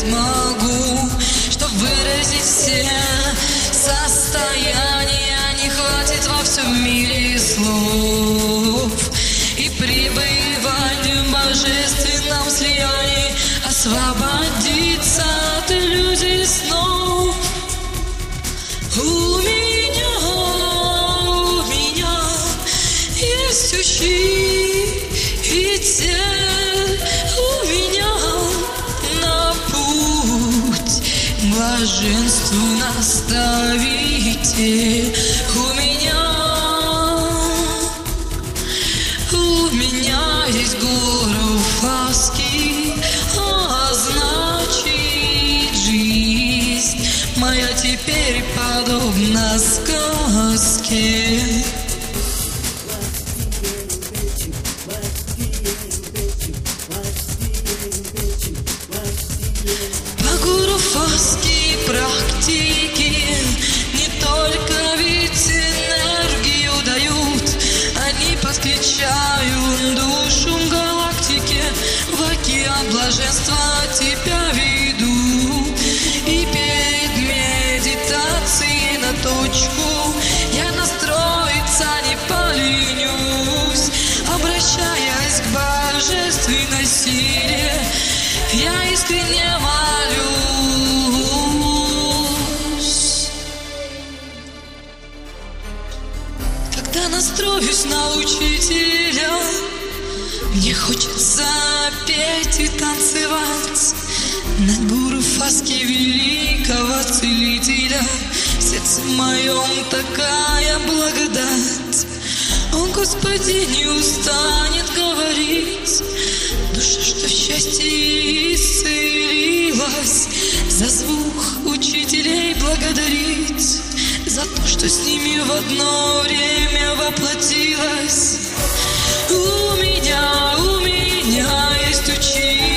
смогу, чтоб выразить все состояния. Не хватит во всем мире слов. И пребывать в божественном слиянии, освободиться от иллюзий снов. У меня есть учитель, у меня на путь блаженству наставитель. У меня есть гуру Фаски, а значит жизнь моя теперь подобна сказке. По гуру Фаски практики не только ведь энергию дают, они подключают душу в галактике, в океан блаженства тебя веду. И перед медитацией на точку я настроиться не поленюсь, обращаясь к божественной силе, я искренне молюсь. Когда настроюсь на учителя, мне хочется петь и танцевать над гуру Фаски, великого целителя. В сердце моем такая благодать, он, Господи, не устанет говорить. Душа, что в счастье исцелилась, за звук учителей благодарить, за то, что с ними в одно время воплотилась. У меня есть учитель.